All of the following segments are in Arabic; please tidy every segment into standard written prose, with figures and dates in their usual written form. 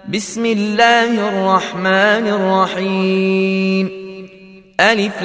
بسم الله الرحمن الرحيم. ألف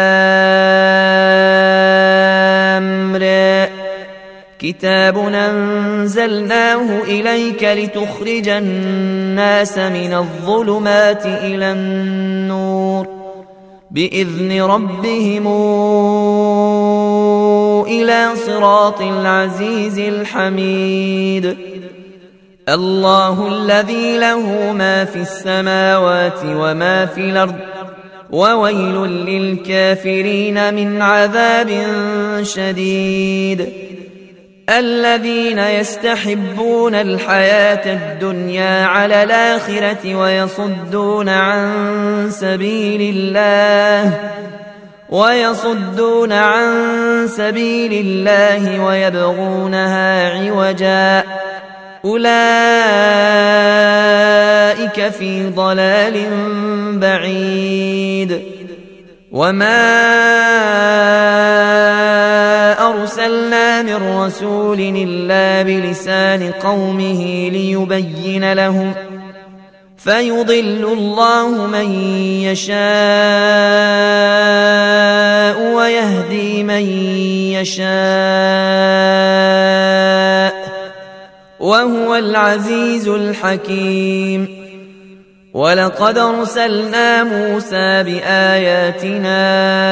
لام را. كتاب أنزلناه إليك لتخرج الناس من الظلمات إلى النور بإذن ربهم إلى صراط العزيز الحميد. الله الذي له ما في السماوات وما في الأرض وويل للكافرين من عذاب شديد. الذين يستحبون الحياة الدنيا على الآخرة ويصدون عن سبيل الله ويبغونها عوجا أولئك في ضلال بعيد. وما أرسلنا من رسول إلا بلسان قومه ليبين لهم فيضل الله من يشاء ويهدي من يشاء وهو العزيز الحكيم. ولقد أرسلنا موسى بآياتنا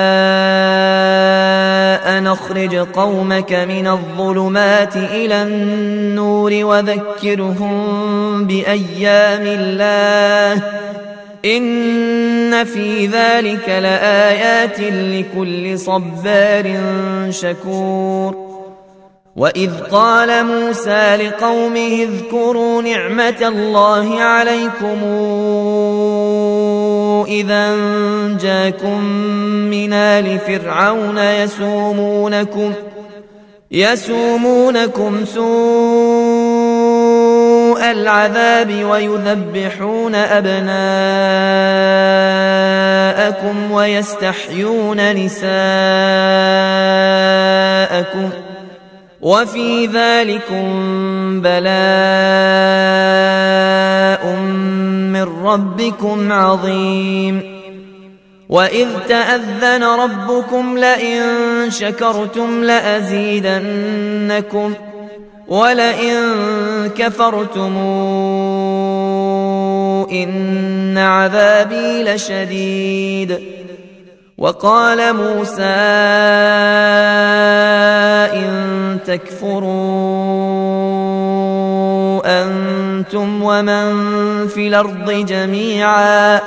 أن أخرج قومك من الظلمات إلى النور وذكرهم بأيام الله إن في ذلك لآيات لكل صبار شكور. وإذ قال موسى لقومه اذكروا نعمة الله عليكم إذا جاءكم من آل فرعون يسومونكم سوء العذاب ويذبحون أبناءكم ويستحيون نساءكم وفي ذلكم بلاء من ربكم عظيم. وإذ تأذن ربكم لئن شكرتم لأزيدنكم ولئن كفرتم إن عذابي لشديد. وقال موسى إن تكفروا أنتم ومن في الأرض جميعا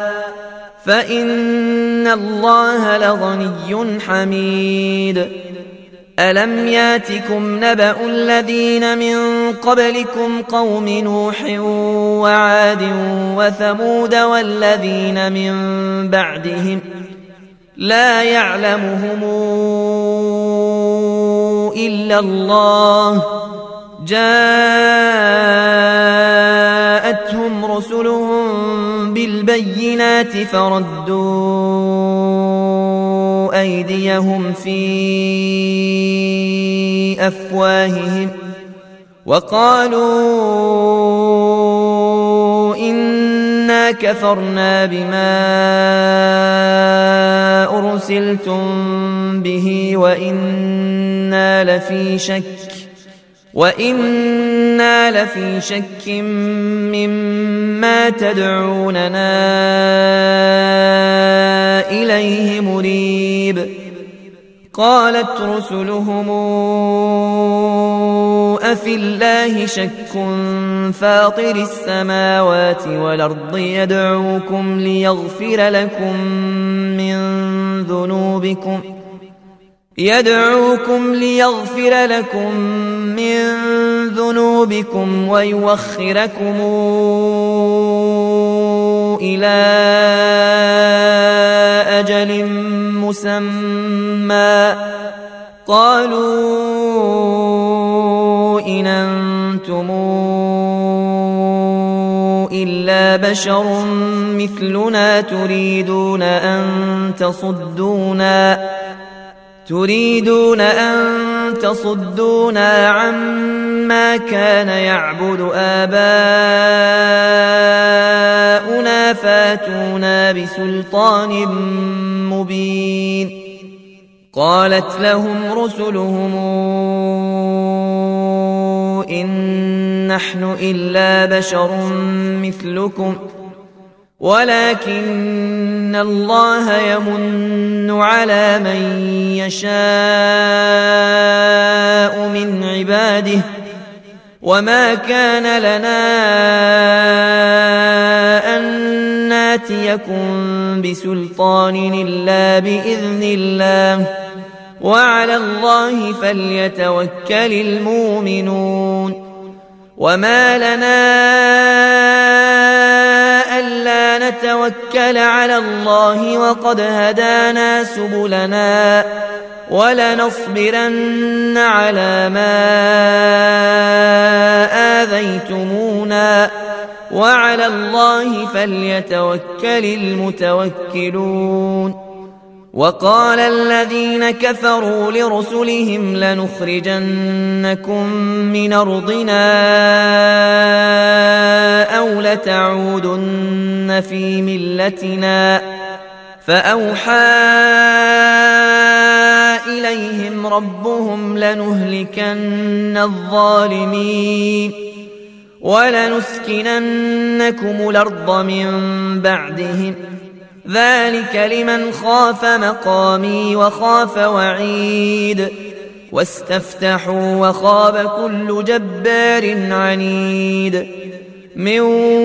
فإن الله لغني حميد. ألم ياتكم نبأ الذين من قبلكم قوم نوح وعاد وثمود والذين من بعدهم لا يعلمهم إلا الله جاءتهم رسلهم بالبينات فردوا أيديهم في أفواههم وقالوا إنا كفرنا بما أرسلتم به وإنا لفي شك مما تدعوننا إليه مريب. قالت رسلهم أفي الله شك فاطر السماوات والأرض يدعوكم ليغفر لكم من ذنوبكم ويوخركم إلى أجل مسمى قالوا إن أنتم إلا بشر مثلنا تريدون أن تصدونا عما كان يعبد آباؤنا فأتونا بسلطان مبين. قالت لهم رسلهم إن نحن إلا بشر مثلكم ولكن الله يمن على من يشاء من عباده وما كان لنا أن ناتيكم بسلطان إلا بإذن الله وعلى الله فليتوكل المؤمنون. وما لنا ألا نتوكل على الله وقد هدانا سبلنا ولنصبرن على ما آذيتمونا وعلى الله فليتوكل المتوكلون. وقال الذين كفروا لرسلهم لنخرجنكم من أرضنا أو لتعودن في ملتنا فأوحى إليهم ربهم لنهلكن الظالمين ولنسكننكم الأرض من بعدهم ذلك لمن خاف مقامي وخاف وعيد. واستفتحوا وخاب كل جبار عنيد من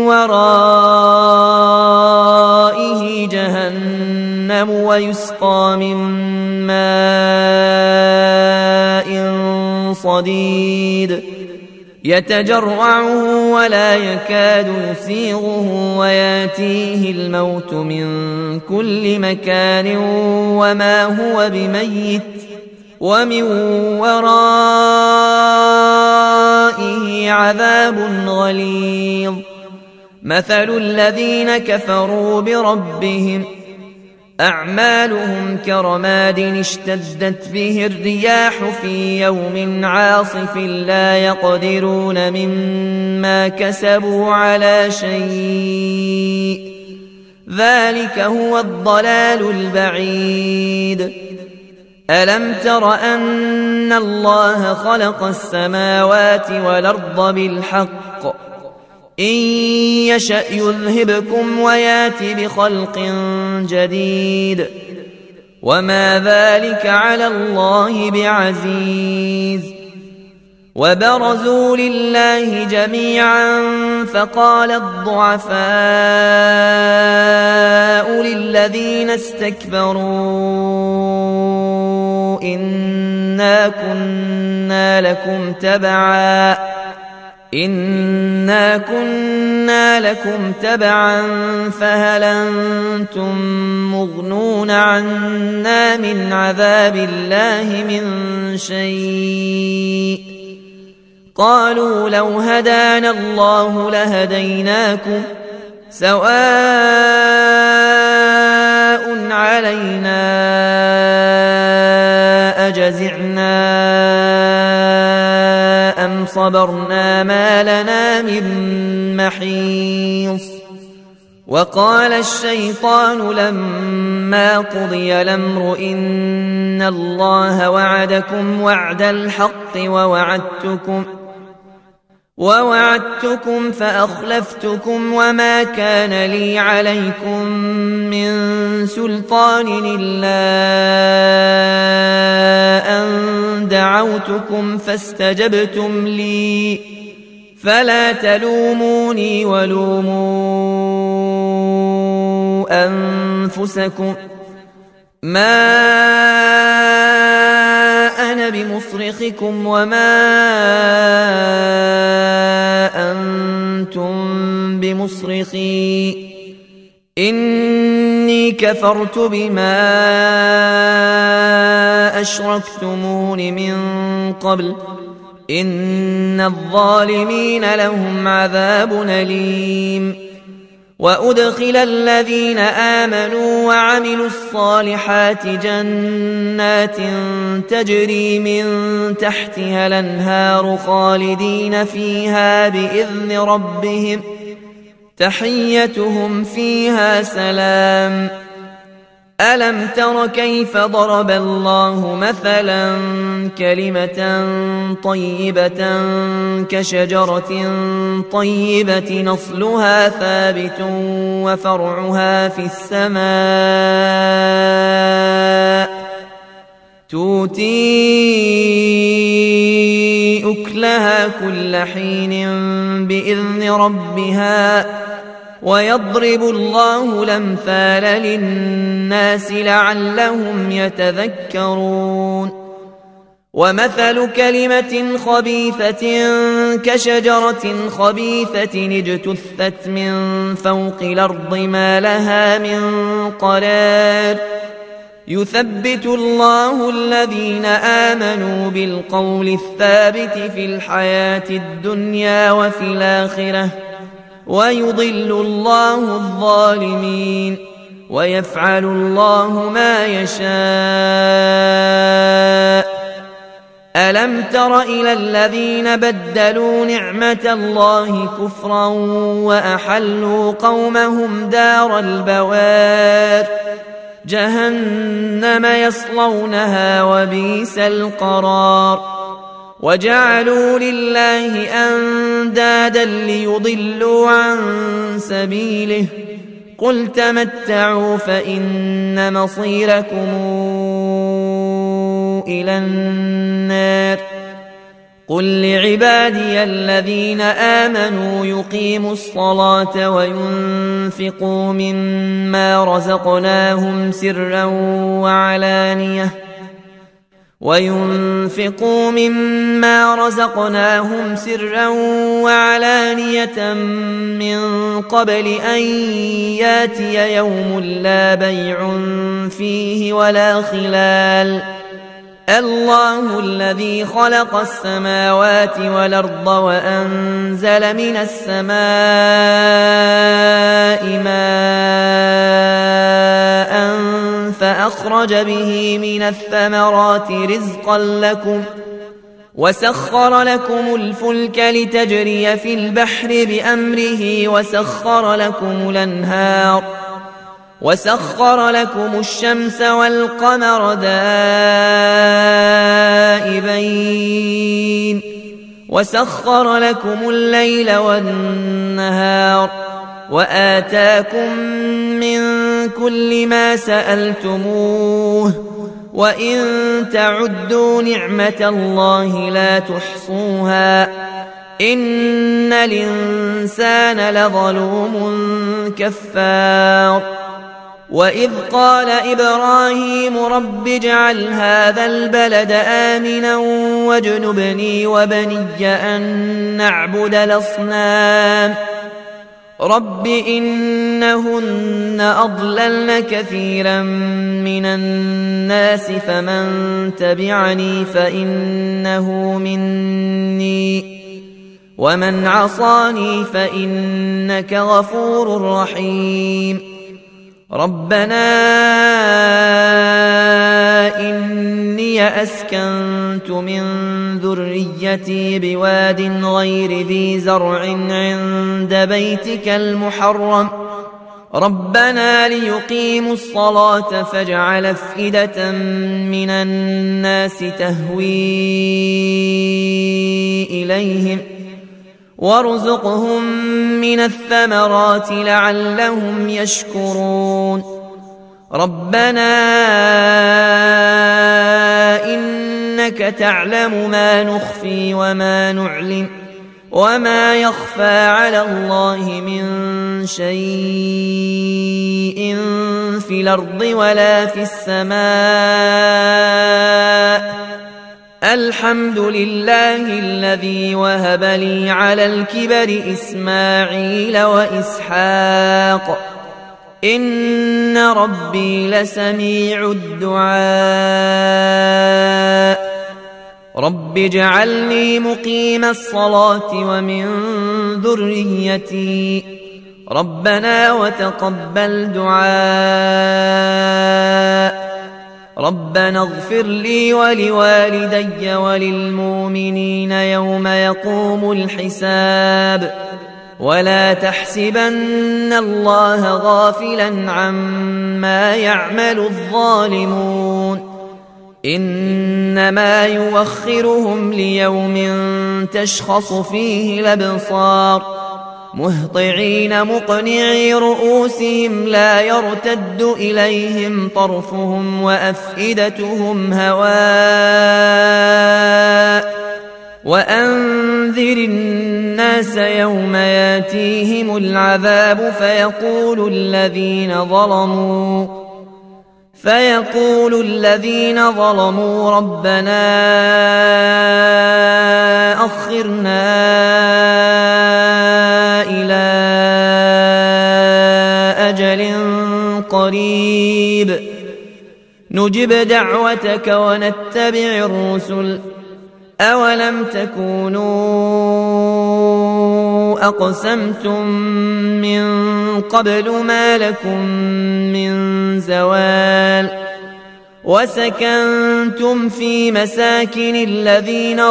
ورائه جهنم ويسقى من ماء صديد يتجرعه ولا يكاد يسيغه وياتيه الموت من كل مكان وما هو بميت ومن ورائه عذاب غليظ. مثل الذين كفروا بربهم أعمالهم كرماد اشتدت به الرياح في يوم عاصف لا يقدرون مما كسبوا على شيء ذلك هو الضلال البعيد. ألم تر أن الله خلق السماوات والأرض بالحق إن يشأ يذهبكم ويات بخلق جديد وما ذلك على الله بعزيز. وبرزوا لله جميعا فقال الضعفاء للذين استكبروا إنا كنا لكم تبعا فهل أنتم مغنون عنا من عذاب الله من شيء قالوا لو هدانا الله لهديناكم سواء علينا أجزعنا أم صبرنا ما لنا من محيص. وقال الشيطان لما قضي الأمر إن الله وعدكم وعد الحق ووعدتكم فأخلفتكم وما كان لي عليكم من سلطان إلا أن دعوتكم فاستجبتم لي فلا تلوموني ولوموا أنفسكم ما أنا بمصرخكم وما أنتم بمصرخي إني كفرت بما أشركتمون من قبل إن الظالمين لهم عذاب أليم. وأدخل الذين آمنوا وعملوا الصالحات جنات تجري من تحتها الأنهار خالدين فيها بإذن ربهم تحيتهم فيها سلام. ألم تر كيف ضرب الله مثلا كلمة طيبة كشجرة طيبة نصلها ثابت وفرعها في السماء تؤتي أكلها كل حين بإذن ربها ويضرب الله الأمثال للناس لعلهم يتذكرون. ومثل كلمة خبيثة كشجرة خبيثة اجتثت من فوق الأرض ما لها من قرار يثبت الله الذين آمنوا بالقول الثابت في الحياة الدنيا وفي الآخرة ويضل الله الظالمين ويفعل الله ما يشاء. ألم تر إلى الذين بدلوا نعمة الله كفرا وأحلوا قومهم دار البوار جهنم يصلونها وبئس القرار. وجعلوا لله أندادا ليضلوا عن سبيله قل تمتعوا فإن مصيركم إلى النار. قل لعبادي الذين آمنوا يقيموا الصلاة وينفقوا مما رزقناهم سرا وعلانية من قبل أن ياتي يوم لا بيع فيه ولا خلال. الله الذي خلق السماوات والأرض وأنزل من السماء ماء فأخرج به من الثمرات رزقا لكم وسخر لكم الفلك لتجري في البحر بأمره وسخر لكم الأنهار وسخر لكم الشمس والقمر دائبين وسخر لكم الليل والنهار وآتاكم من كل ما سألتموه وإن تعدوا نعمة الله لا تحصوها إن الإنسان لظلوم كفار. وإذ قال إبراهيم رب اجعل هذا البلد آمنا واجنبني وبني أن نعبد الأصنام رب إنهن أضللن كثيرا من الناس فمن تبعني فإنه مني ومن عصاني فإنك غفور رحيم. ربنا إني أسكنت من ذريتي بواد غير ذي زرع عند بيتك المحرم ربنا ليقيموا الصلاة فاجعل أفئدة من الناس تهوي إليهم وارزقهم من الثمرات لعلهم يشكرون. ربنا إنك تعلم ما نخفي وما نعلن وما يخفى على الله من شيء في الأرض ولا في السماء. الحمد لله الذي وهب لي على الكبر إسماعيل وإسحاق إن ربي لسميع الدعاء. رب اجعلني مقيم الصلاة ومن ذريتي ربنا وتقبل دعاء. ربنا اغفر لي ولوالدي وللمؤمنين يوم يقوم الحساب. ولا تحسبن الله غافلا عما يعمل الظالمون إنما يوخرهم ليوم تشخص فيه الأبصار مهطعين مقنعي رؤوسهم لا يرتد إليهم طرفهم وأفئدتهم هواء وأنذر الناس يوم ياتيهم العذاب فيقول الذين ظلموا ربنا أخرنا إلى أجل قريب نجب دعوتك ونتبع الرسل أولم تكونوا أقسمتم من قبل ما لكم من زوال وسكنتم في مساكن الذين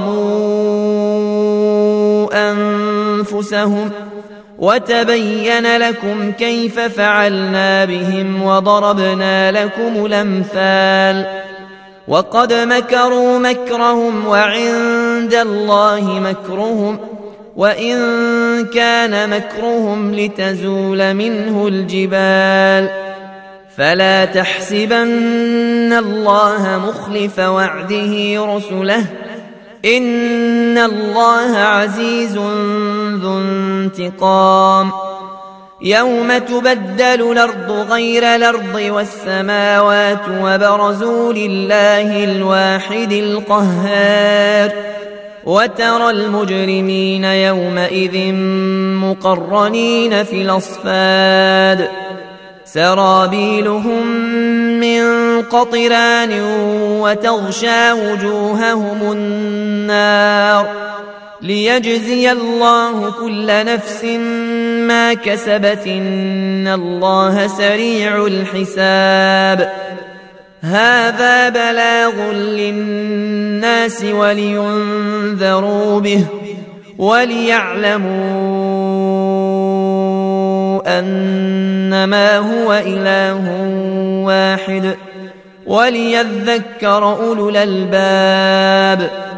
ظلموا أنفسهم وتبين لكم كيف فعلنا بهم وضربنا لكم الأمثال وقد مكروا مكرهم وعند الله مكرهم وإن كان مكرهم لتزول منه الجبال فلا تحسبن الله مخلف وعده رسله إن الله عزيز ذو انتقام يوم تبدل الأرض غير الأرض والسماوات وبرزوا لله الواحد القهار وترى المجرمين يومئذ مقرنين في الأصفاد سرابيلهم من قطران وتغشى وجوههم النار ليجزي الله كل نفس ما كسبت إن الله سريع الحساب هذا بلاغ للناس ولينذروا به وليعلموا أنما هو إله واحد وليذكر أولو الألباب